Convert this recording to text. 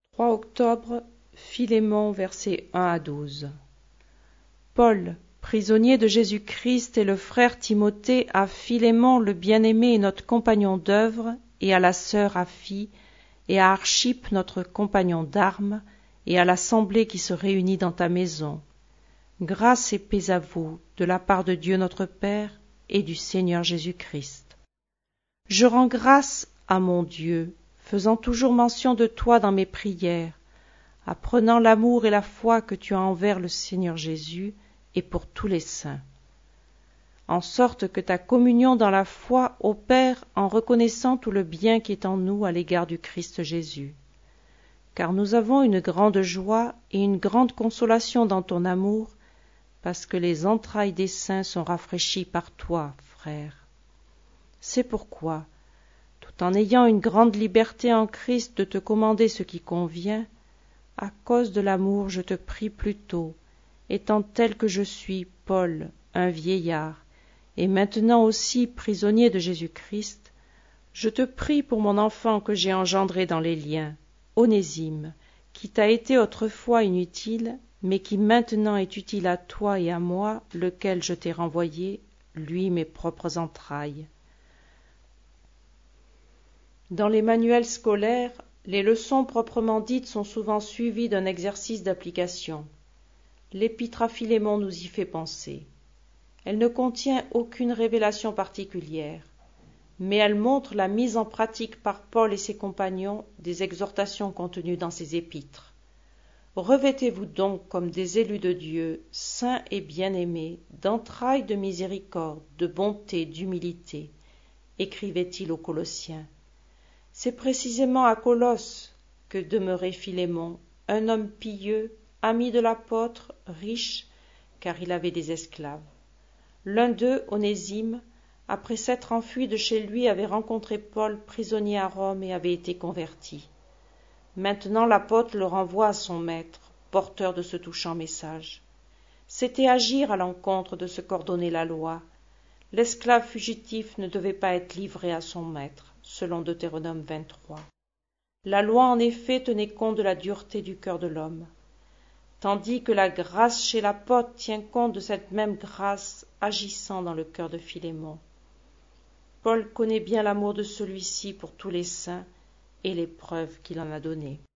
3 octobre, Philémon, versets 1 à 12. Paul, prisonnier de Jésus-Christ, et le frère Timothée à Philémon le bien-aimé et notre compagnon d'œuvre, et à la sœur Aphie, et à Archippe notre compagnon d'armes, et à l'assemblée qui se réunit dans ta maison. Grâce et paix à vous, de la part de Dieu notre Père et du Seigneur Jésus-Christ. Je rends grâce à mon Dieu, faisant toujours mention de toi dans mes prières, apprenant l'amour et la foi que tu as envers le Seigneur Jésus et pour tous les saints, en sorte que ta communion dans la foi opère en reconnaissant tout le bien qui est en nous à l'égard du Christ Jésus. Car nous avons une grande joie et une grande consolation dans ton amour, parce que les entrailles des saints sont rafraîchies par toi, frère. C'est pourquoi, tout en ayant une grande liberté en Christ de te commander ce qui convient, à cause de l'amour je te prie plutôt, étant tel que je suis, Paul, un vieillard, et maintenant aussi prisonnier de Jésus-Christ, je te prie pour mon enfant que j'ai engendré dans les liens, Onésime, qui t'a été autrefois inutile, mais qui maintenant est utile à toi et à moi, lequel je t'ai renvoyé, lui mes propres entrailles. Dans les manuels scolaires, les leçons proprement dites sont souvent suivies d'un exercice d'application. L'Épître à Philémon nous y fait penser. Elle ne contient aucune révélation particulière, mais elle montre la mise en pratique par Paul et ses compagnons des exhortations contenues dans ces épîtres. Revêtez-vous donc comme des élus de Dieu, saints et bien-aimés, d'entrailles de miséricorde, de bonté, d'humilité, écrivait-il aux Colossiens. C'est précisément à Colosse que demeurait Philémon, un homme pieux, ami de l'apôtre, riche, car il avait des esclaves. L'un d'eux, Onésime, après s'être enfui de chez lui, avait rencontré Paul, prisonnier à Rome, et avait été converti. Maintenant l'apôtre le renvoie à son maître, porteur de ce touchant message. C'était agir à l'encontre de ce qu'ordonnait la loi. L'esclave fugitif ne devait pas être livré à son maître, selon Deutéronome 23. La loi en effet tenait compte de la dureté du cœur de l'homme, tandis que la grâce chez l'apôtre tient compte de cette même grâce agissant dans le cœur de Philémon. Paul connaît bien l'amour de celui-ci pour tous les saints et les preuves qu'il en a données.